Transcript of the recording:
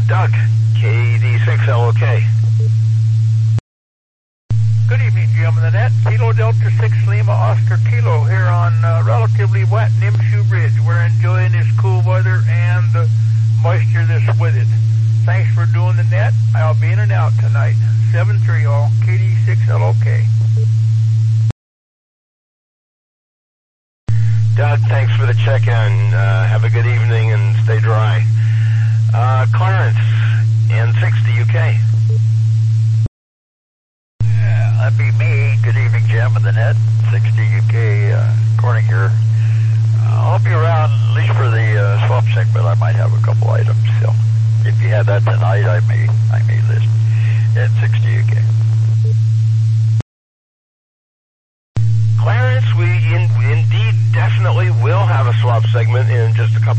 Doug, KD6LOK. Good evening, Jim and the net. Kilo Delta 6 Lima Oscar Kilo here on relatively wet Nimshu Bridge. We're enjoying this cool weather and the moisture that's with it. Thanks for doing the net. I'll be in and out tonight. 7-3 all, KD6LOK. Doug, thanks for the check-in. Have a good evening and stay dry. Clarence, N60 UK. That'd be me. Good evening, Jim and the net. 60 UK, Corning here. I'll be around at least for the swamp segment. I might have a couple items. So if you have that tonight, I may list. At 60 UK.